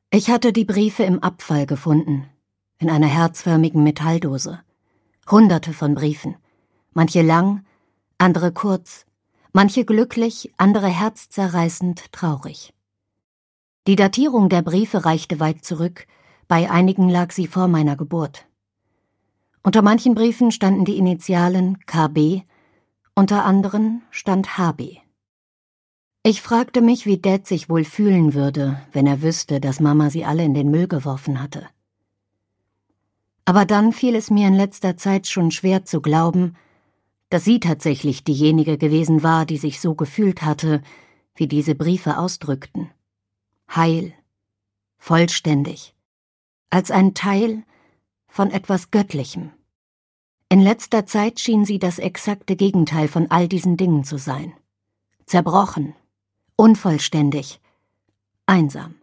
Ich hatte die Briefe im Abfall gefunden, in einer herzförmigen Metalldose. Hunderte von Briefen, manche lang, andere kurz, manche glücklich, andere herzzerreißend traurig. Die Datierung der Briefe reichte weit zurück, bei einigen lag sie vor meiner Geburt. Unter manchen Briefen standen die Initialen KB, unter anderen stand HB. Ich fragte mich, wie Dad sich wohl fühlen würde, wenn er wüsste, dass Mama sie alle in den Müll geworfen hatte. Aber dann fiel es mir in letzter Zeit schon schwer zu glauben, dass sie tatsächlich diejenige gewesen war, die sich so gefühlt hatte, wie diese Briefe ausdrückten. Heil, vollständig, als ein Teil von etwas Göttlichem. In letzter Zeit schien sie das exakte Gegenteil von all diesen Dingen zu sein. Zerbrochen, unvollständig, einsam.